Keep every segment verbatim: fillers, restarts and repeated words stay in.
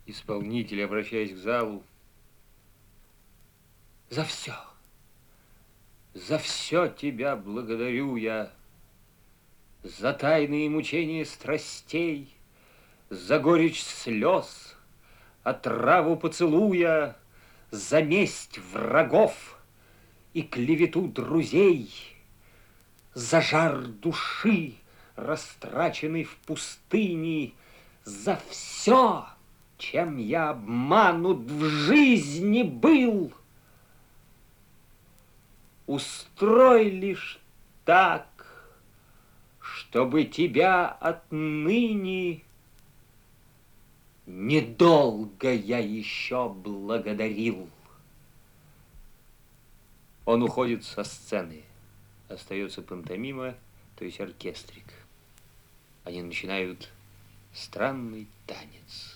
Исполнитель, обращаясь к залу, за все, за все тебя благодарю я, за тайные мучения страстей, за горечь слез, отраву поцелуя, за месть врагов и клевету друзей, за жар души, растраченный в пустыне, за все, чем я обманут в жизни был. Устрой лишь так, чтобы тебя отныне недолго я еще благодарил. Он уходит со сцены. Остается пантомима, то есть оркестрик. Они начинают странный танец.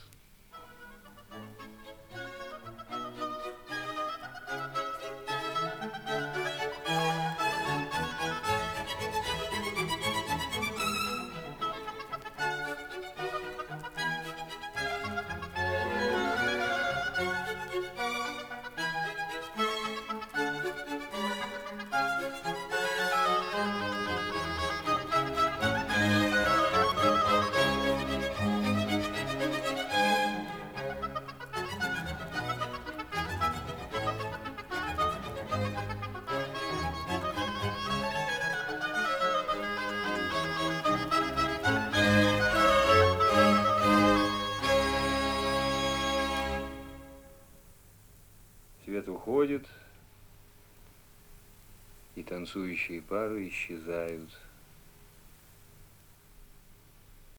Свет уходит, и танцующие пары исчезают.